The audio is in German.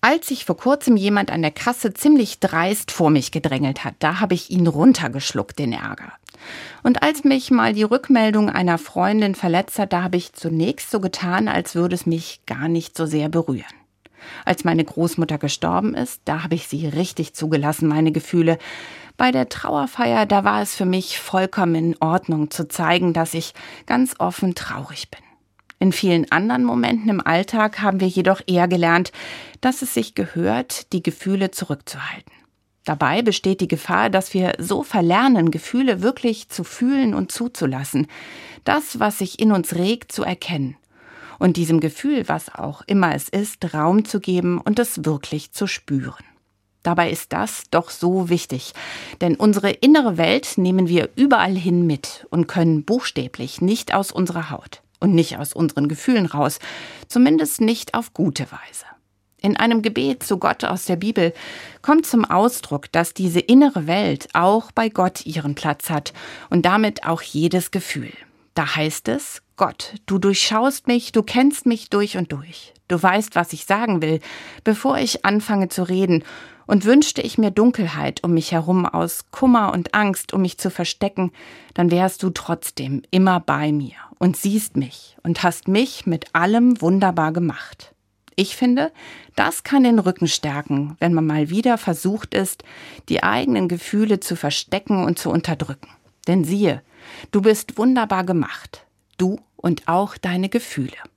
Als sich vor kurzem jemand an der Kasse ziemlich dreist vor mich gedrängelt hat, da habe ich ihn runtergeschluckt, den Ärger. Und als mich mal die Rückmeldung einer Freundin verletzt hat, da habe ich zunächst so getan, als würde es mich gar nicht so sehr berühren. Als meine Großmutter gestorben ist, da habe ich sie richtig zugelassen, meine Gefühle. Bei der Trauerfeier, da war es für mich vollkommen in Ordnung zu zeigen, dass ich ganz offen traurig bin. In vielen anderen Momenten im Alltag haben wir jedoch eher gelernt, dass es sich gehört, die Gefühle zurückzuhalten. Dabei besteht die Gefahr, dass wir so verlernen, Gefühle wirklich zu fühlen und zuzulassen. Das, was sich in uns regt, zu erkennen. Und diesem Gefühl, was auch immer es ist, Raum zu geben und es wirklich zu spüren. Dabei ist das doch so wichtig, denn unsere innere Welt nehmen wir überall hin mit und können buchstäblich nicht aus unserer Haut und nicht aus unseren Gefühlen raus, zumindest nicht auf gute Weise. In einem Gebet zu Gott aus der Bibel kommt zum Ausdruck, dass diese innere Welt auch bei Gott ihren Platz hat und damit auch jedes Gefühl. Da heißt es: Gott, du durchschaust mich, du kennst mich durch und durch. Du weißt, was ich sagen will, bevor ich anfange zu reden. Und wünschte ich mir Dunkelheit um mich herum aus Kummer und Angst, um mich zu verstecken, dann wärst du trotzdem immer bei mir und siehst mich und hast mich mit allem wunderbar gemacht. Ich finde, das kann den Rücken stärken, wenn man mal wieder versucht ist, die eigenen Gefühle zu verstecken und zu unterdrücken. Denn siehe, du bist wunderbar gemacht. Du und auch deine Gefühle.